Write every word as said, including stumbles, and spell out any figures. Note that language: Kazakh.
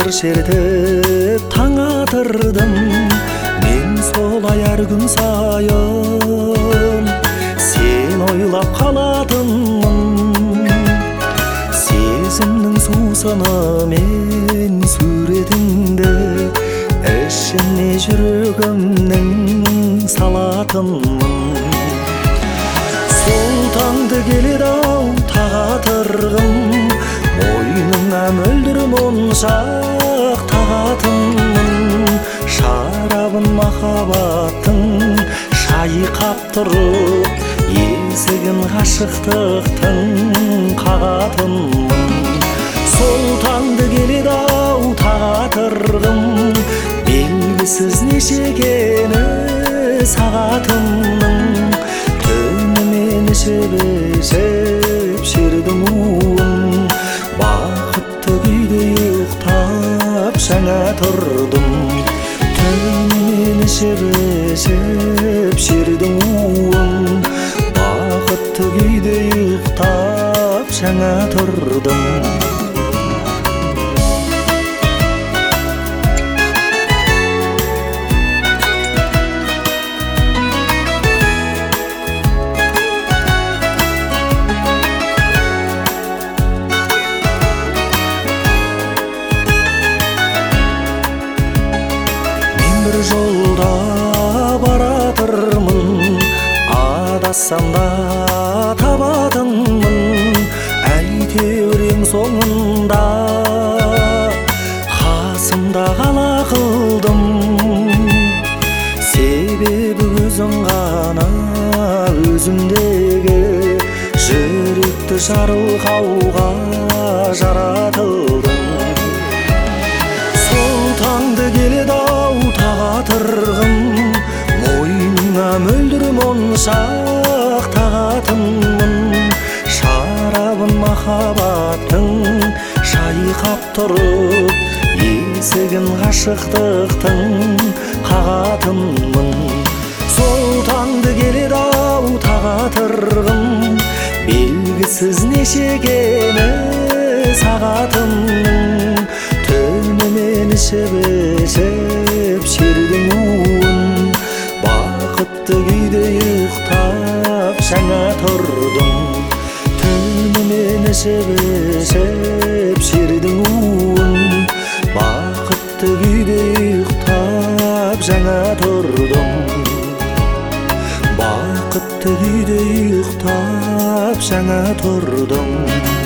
сыр шертіп таң атырдым. Мен солай әр күн сайын сен ойлап қалатынмын. Сезімнің сусынымен суретіңді ішіне жүрегімнің салатынмын. Сол таңды келеді-ау тағатырғым, мойныңа мөлдір моншақ тағатынмын. Шарабын махаббаттың шайқап тұрып, есігін ғашықтықтың қағатынмын. Сол таңды келеді-ау тағатырғым, белгісіз нешекені сағатымның. Түнімен ішіп-ішіп шердің уын, бақытты күйде ұйықтап жаңа тұрдым. Түнімен ішіп-ішіп шердің уын, бақытты күйде ұйықтап жаңа тұрдым. Бір жолда баратырмын, адассам да табатынмын. Әйтеуір ең соңында қасымда қала қылдым. Себебі өзің ғана өзімдегі жүректі жарылқауға жаратылдым. Сол таңды келеді-ау тағатырғым, мойныңа мөлдір моншақ тағатынмын. Шарабын махаббаттың шайқап тұрып, есігін ғашықтықтың қағатынмын. Сол таңды келеді-ау тағатырғым, белгісіз нешекені сағатымның. Түнімен ішіп-ішіп шердің уын, бақытты күйде ұйықтап жаңа тұрдым. Түнімен ішіп-ішіп шердің уын, бақытты күйде ұйықтап жаңа тұрдым. Бақытты күйде ұйықтап жаңа тұрдым.